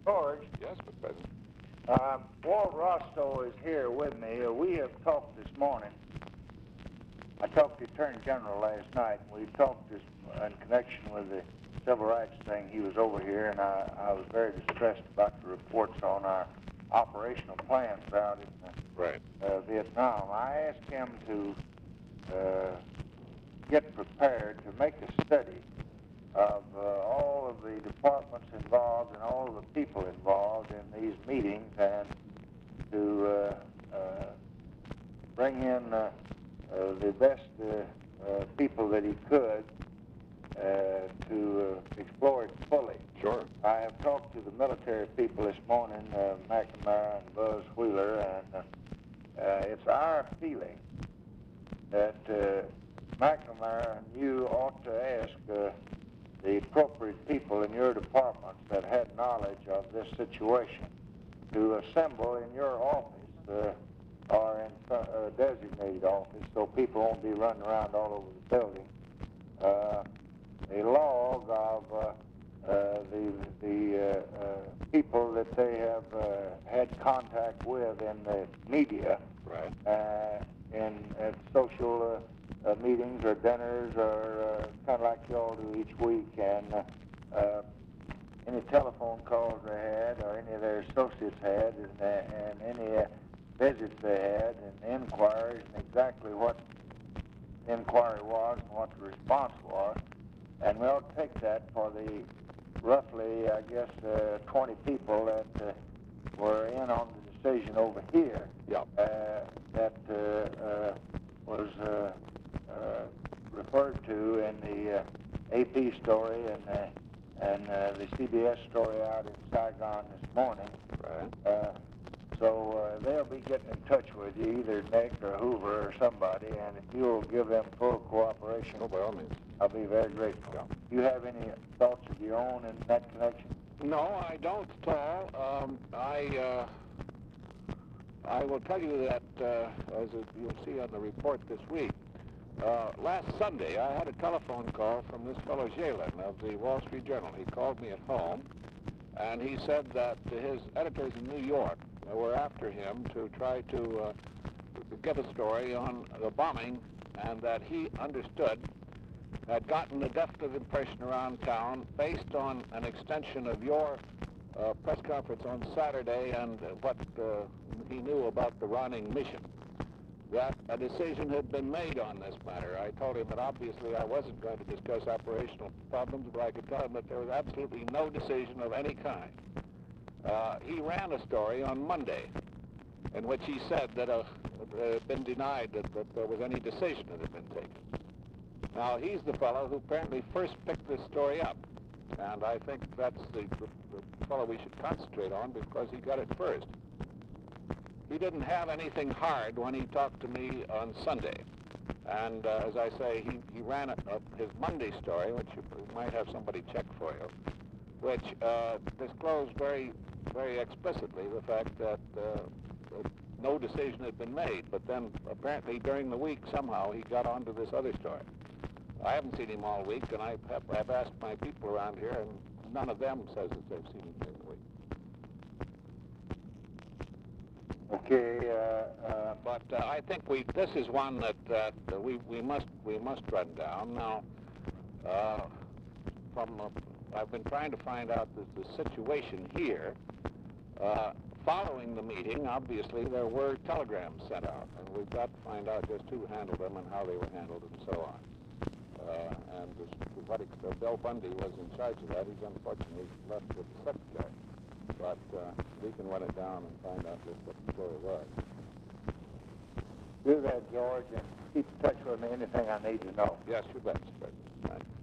George, Yes, Mr. President. Walt Rostow is here with me. We have talked this morning. I talked to the Attorney General last night, and we talked in connection with the civil rights thing. He was over here, and I was very distressed about the reports on our operational plans out in Vietnam. I asked him to get prepared to make a study of all of the departments involved and all of the people involved in these meetings, and to bring in the best people that he could to explore it fully. Sure. I have talked to the military people this morning, McNamara and Buzz Wheeler, and it's our feeling that McNamara and you ought to ask the appropriate people in your departments that had knowledge of this situation to assemble in your office or in a designated office, so people won't be running around all over the building, a log of the people that they have had contact with in the media, at social meetings or dinners or kind of like you all do each week, and any telephone calls they had or any of their associates had, and any visits they had, and inquiries, and exactly what the inquiry was and what the response was. And we'll take that for the roughly, I guess, 20 people that were in on the decision over here. Yep. That was referred to in the AP story and the CBS story out in Saigon this morning. Right. So they'll be getting in touch with you, either Nick or Hoover or somebody, and if you'll give them full cooperation, By all means. I'll be very grateful. Yeah. Do you have any thoughts of your own in that connection? No, I don't at all. I will tell you that, as you'll see on the report this week, last Sunday I had a telephone call from this fellow Jalen of the Wall Street Journal. He called me at home, and he said that his editors in New York were after him to try to give a story on the bombing, and that he understood had gotten a definite impression around town based on an extension of your press conference on Saturday and what he knew about the Ronning mission, that a decision had been made on this matter. I told him that obviously I wasn't going to discuss operational problems, but I could tell him that there was absolutely no decision of any kind. He ran a story on Monday in which he said that it had been denied that there was any decision that had been taken. Now, he's the fellow who apparently first picked this story up, and I think that's the fellow we should concentrate on because he got it first. He didn't have anything hard when he talked to me on Sunday, and as I say, he ran his Monday story, which you might have somebody check for you, which disclosed very, very explicitly the fact that no decision had been made, but then apparently during the week somehow he got onto this other story. I haven't seen him all week, and I've asked my people around here, and none of them says that they've seen him during the week. Okay. But I think this is one that we must run down now. I've been trying to find out the situation here. Following the meeting, obviously there were telegrams sent out, and we've got to find out just who handled them and how they were handled and so on. And to what extent Bill Bundy was in charge of that, he's unfortunately left with the secretary. But we can run it down and find out just what the story was. Do that, George, and keep in touch with me, anything I need to know. Yes, you bet, Mr. President. Right.